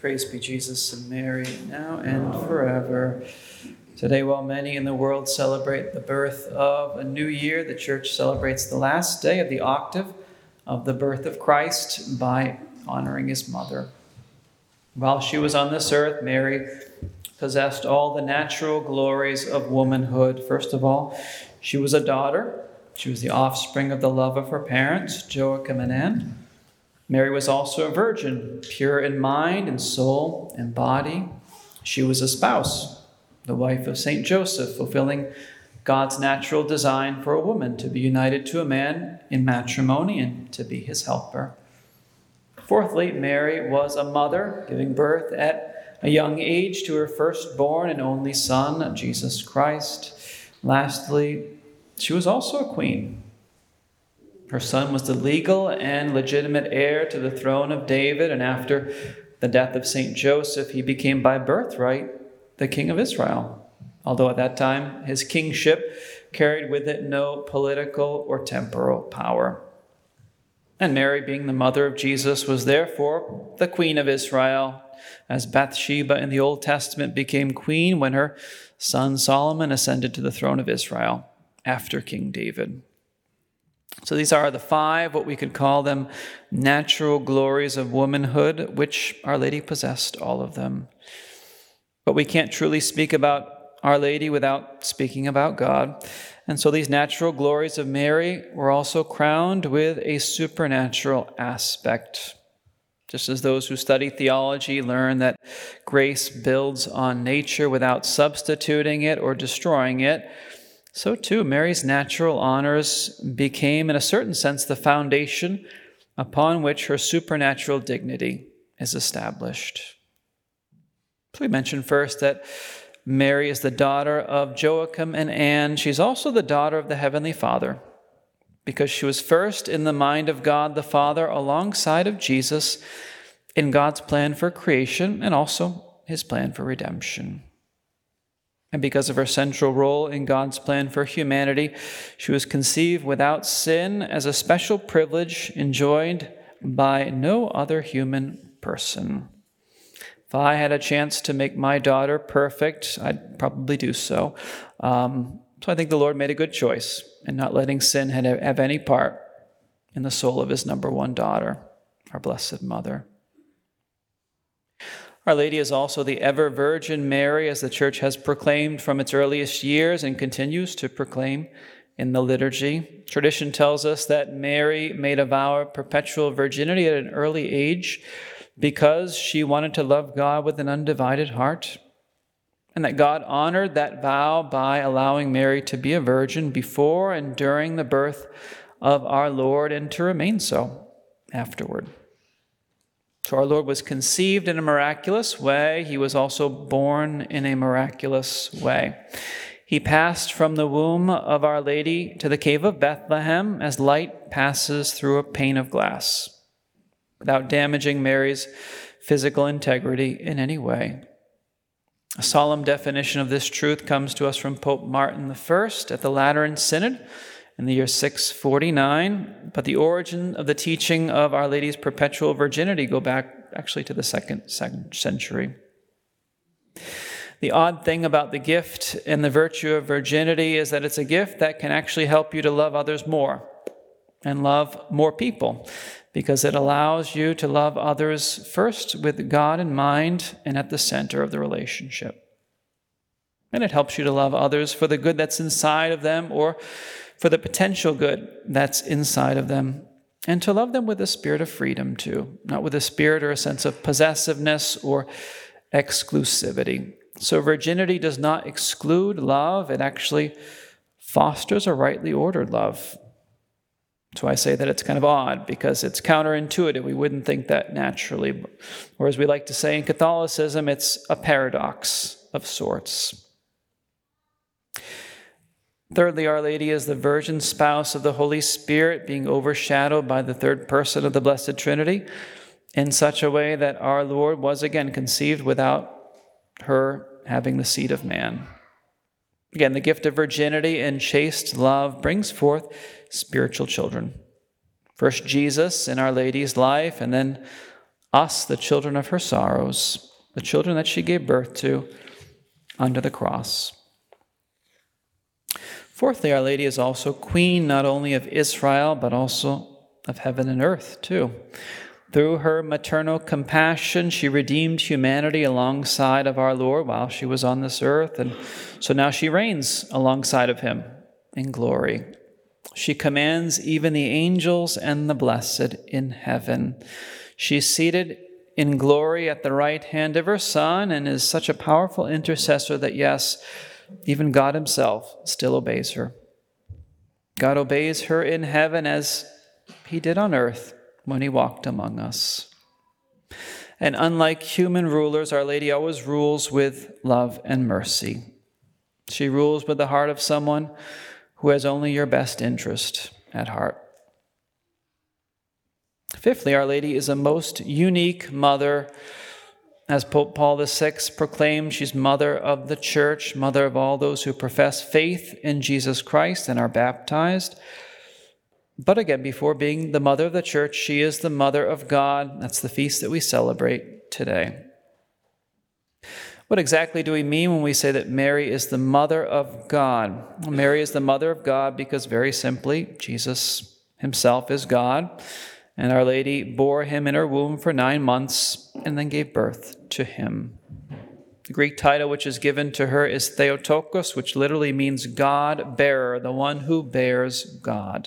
Praise be Jesus and Mary, now and forever. Today, while many in the world celebrate the birth of a new year, the Church celebrates the last day of the octave of the birth of Christ by honoring his mother. While she was on this earth, Mary possessed all the natural glories of womanhood. First of all, she was a daughter. She was the offspring of the love of her parents, Joachim and Anne. Mary was also a virgin, pure in mind and soul and body. She was a spouse, the wife of Saint Joseph, fulfilling God's natural design for a woman to be united to a man in matrimony and to be his helper. Fourthly, Mary was a mother, giving birth at a young age to her firstborn and only son, Jesus Christ. Lastly, she was also a queen. Her son was the legal and legitimate heir to the throne of David, and after the death of Saint Joseph, he became by birthright the king of Israel, although at that time his kingship carried with it no political or temporal power. And Mary, being the mother of Jesus, was therefore the queen of Israel, as Bathsheba in the Old Testament became queen when her son Solomon ascended to the throne of Israel after King David. So these are the five, what we could call them, natural glories of womanhood, which Our Lady possessed, all of them. But we can't truly speak about Our Lady without speaking about God. And so these natural glories of Mary were also crowned with a supernatural aspect. Just as those who study theology learn that grace builds on nature without substituting it or destroying it, so too Mary's natural honors became, in a certain sense, the foundation upon which her supernatural dignity is established. So we mentioned first that Mary is the daughter of Joachim and Anne. She's also the daughter of the Heavenly Father, because she was first in the mind of God the Father alongside of Jesus in God's plan for creation and also his plan for redemption. And because of her central role in God's plan for humanity, she was conceived without sin as a special privilege enjoyed by no other human person. If I had a chance to make my daughter perfect, I'd probably do so. So I think the Lord made a good choice in not letting sin have any part in the soul of his number one daughter, our Blessed Mother. Our Lady is also the ever-Virgin Mary, as the Church has proclaimed from its earliest years and continues to proclaim in the liturgy. Tradition tells us that Mary made a vow of perpetual virginity at an early age because she wanted to love God with an undivided heart, and that God honored that vow by allowing Mary to be a virgin before and during the birth of our Lord and to remain so afterward. So our Lord was conceived in a miraculous way. He was also born in a miraculous way. He passed from the womb of Our Lady to the cave of Bethlehem as light passes through a pane of glass, without damaging Mary's physical integrity in any way. A solemn definition of this truth comes to us from Pope Martin I at the Lateran Synod in the year 649, but the origin of the teaching of Our Lady's perpetual virginity go back actually to the second century. The odd thing about the gift and the virtue of virginity is that it's a gift that can actually help you to love others more and love more people, because it allows you to love others first with God in mind and at the center of the relationship. And it helps you to love others for the good that's inside of them or for the potential good that's inside of them, and to love them with a spirit of freedom too, not with a spirit or a sense of possessiveness or exclusivity. So virginity does not exclude love, it actually fosters a rightly ordered love. So I say that it's kind of odd because it's counterintuitive. We wouldn't think that naturally. Or as we like to say in Catholicism, it's a paradox of sorts. Thirdly, Our Lady is the virgin spouse of the Holy Spirit, being overshadowed by the third person of the Blessed Trinity in such a way that our Lord was again conceived without her having the seed of man. Again, the gift of virginity and chaste love brings forth spiritual children. First Jesus in Our Lady's life, and then us, the children of her sorrows, the children that she gave birth to under the cross. Fourthly, Our Lady is also Queen not only of Israel, but also of heaven and earth too. Through her maternal compassion, she redeemed humanity alongside of our Lord while she was on this earth, and so now she reigns alongside of him in glory. She commands even the angels and the blessed in heaven. She's seated in glory at the right hand of her Son and is such a powerful intercessor that, yes, even God himself still obeys her. God obeys her in heaven as he did on earth when he walked among us. And unlike human rulers, Our Lady always rules with love and mercy. She rules with the heart of someone who has only your best interest at heart. Fifthly, Our Lady is a most unique mother. As Pope Paul VI proclaimed, she's mother of the church, mother of all those who profess faith in Jesus Christ and are baptized. But again, before being the mother of the church, she is the mother of God. That's the feast that we celebrate today. What exactly do we mean when we say that Mary is the mother of God? Well, Mary is the mother of God because, very simply, Jesus himself is God, and Our Lady bore him in her womb for 9 months and then gave birth to him. The Greek title which is given to her is Theotokos, which literally means God-bearer, the one who bears God.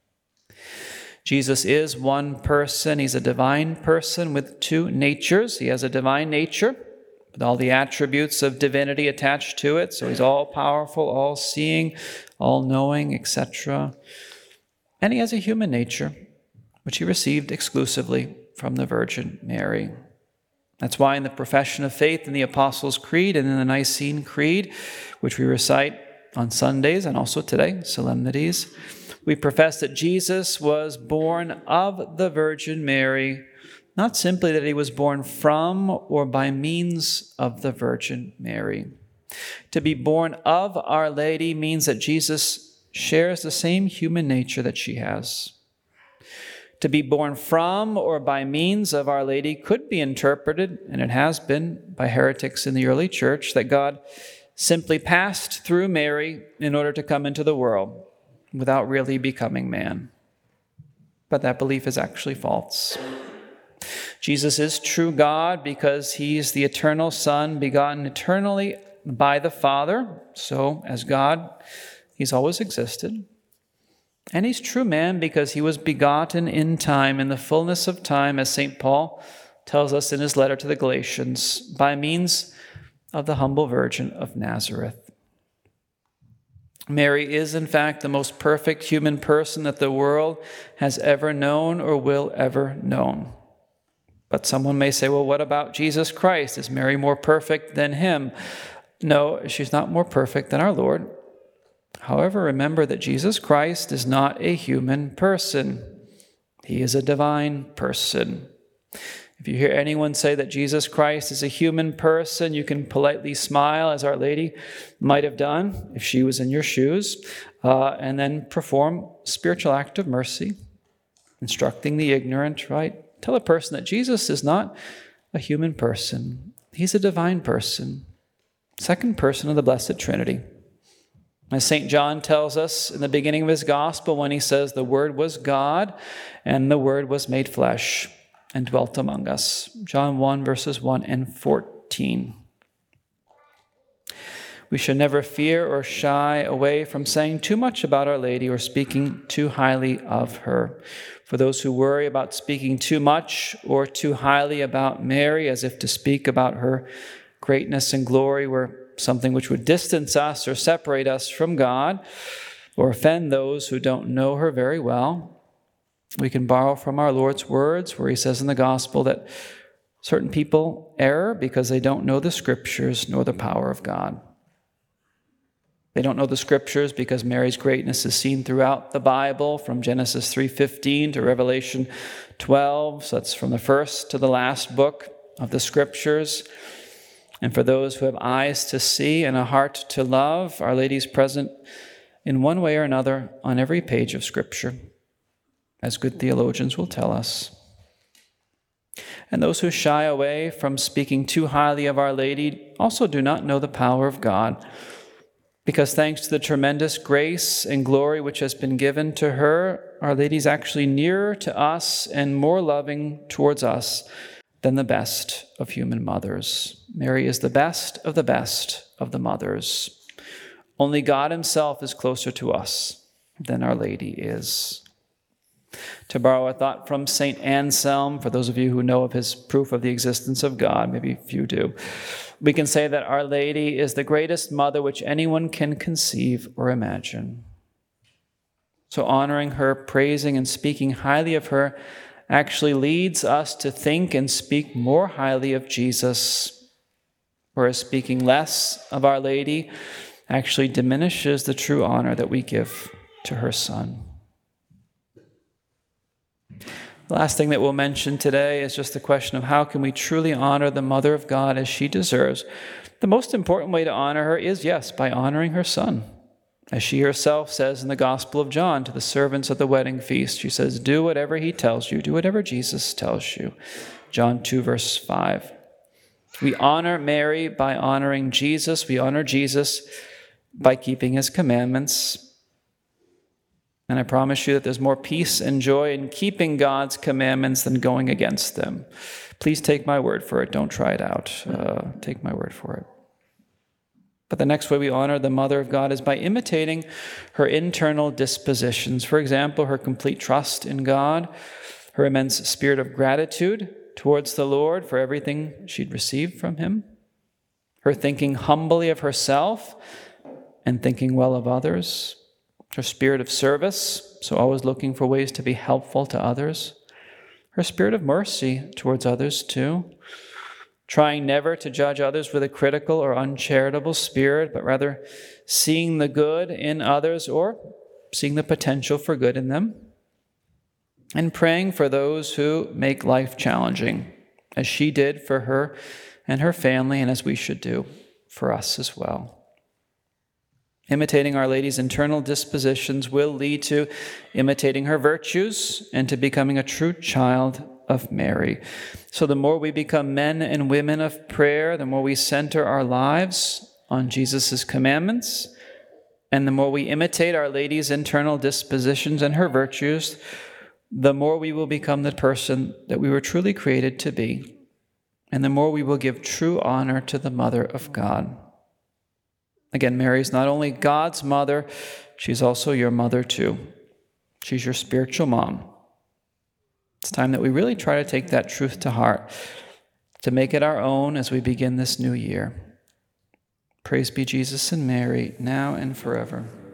Jesus is one person. He's a divine person with 2 natures. He has a divine nature with all the attributes of divinity attached to it. So he's all-powerful, all-seeing, all-knowing, etc. And he has a human nature, which he received exclusively from the Virgin Mary. That's why in the Profession of Faith in the Apostles' Creed and in the Nicene Creed, which we recite on Sundays and also today, solemnities, we profess that Jesus was born of the Virgin Mary, not simply that he was born from or by means of the Virgin Mary. To be born of Our Lady means that Jesus shares the same human nature that she has. To be born from or by means of Our Lady could be interpreted, and it has been by heretics in the early church, that God simply passed through Mary in order to come into the world without really becoming man. But that belief is actually false. Jesus is true God because he's the eternal Son, begotten eternally by the Father. So, as God, he's always existed. And he's true man because he was begotten in time, in the fullness of time, as St. Paul tells us in his letter to the Galatians, by means of the humble Virgin of Nazareth. Mary is, in fact, the most perfect human person that the world has ever known or will ever know. But someone may say, well, what about Jesus Christ? Is Mary more perfect than him? No, she's not more perfect than our Lord. However, remember that Jesus Christ is not a human person. He is a divine person. If you hear anyone say that Jesus Christ is a human person, you can politely smile, as Our Lady might have done if she was in your shoes, and then perform spiritual act of mercy, instructing the ignorant, right? Tell a person that Jesus is not a human person. He's a divine person, second person of the Blessed Trinity. As St. John tells us in the beginning of his gospel when he says, the Word was God and the Word was made flesh and dwelt among us. John 1, verses 1 and 14. We should never fear or shy away from saying too much about Our Lady or speaking too highly of her. For those who worry about speaking too much or too highly about Mary, as if to speak about her greatness and glory were something which would distance us or separate us from God or offend those who don't know her very well, we can borrow from our Lord's words where he says in the gospel that certain people err because they don't know the scriptures nor the power of God. They don't know the scriptures because Mary's greatness is seen throughout the Bible, from Genesis 3:15 to Revelation 12. So that's from the first to the last book of the scriptures. And for those who have eyes to see and a heart to love, Our Lady is present in one way or another on every page of Scripture, as good theologians will tell us. And those who shy away from speaking too highly of Our Lady also do not know the power of God, because thanks to the tremendous grace and glory which has been given to her, Our Lady is actually nearer to us and more loving towards us than the best of human mothers. Mary is the best of the mothers. Only God himself is closer to us than Our Lady is. To borrow a thought from St. Anselm, for those of you who know of his proof of the existence of God, maybe few do, we can say that Our Lady is the greatest mother which anyone can conceive or imagine. So honoring her, praising and speaking highly of her actually leads us to think and speak more highly of Jesus, whereas speaking less of Our Lady actually diminishes the true honor that we give to her Son. The last thing that we'll mention today is just the question of how can we truly honor the Mother of God as she deserves. The most important way to honor her is, yes, by honoring her Son. As she herself says in the Gospel of John to the servants at the wedding feast, she says, do whatever he tells you, do whatever Jesus tells you. John 2, verse 5. We honor Mary by honoring Jesus. We honor Jesus by keeping his commandments. And I promise you that there's more peace and joy in keeping God's commandments than going against them. Please take my word for it. Don't try it out. Take my word for it. But the next way we honor the Mother of God is by imitating her internal dispositions. For example, her complete trust in God, her immense spirit of gratitude towards the Lord for everything she'd received from him, her thinking humbly of herself and thinking well of others, her spirit of service, so always looking for ways to be helpful to others, her spirit of mercy towards others too, trying never to judge others with a critical or uncharitable spirit, but rather seeing the good in others or seeing the potential for good in them, and praying for those who make life challenging, as she did for her and her family, and as we should do for us as well. Imitating Our Lady's internal dispositions will lead to imitating her virtues and to becoming a true child of Mary. So the more we become men and women of prayer, the more we center our lives on Jesus' commandments, and the more we imitate Our Lady's internal dispositions and her virtues, the more we will become the person that we were truly created to be, and the more we will give true honor to the Mother of God. Again, Mary is not only God's mother, she's also your mother too. She's your spiritual mom. It's time that we really try to take that truth to heart, to make it our own as we begin this new year. Praise be Jesus and Mary, now and forever.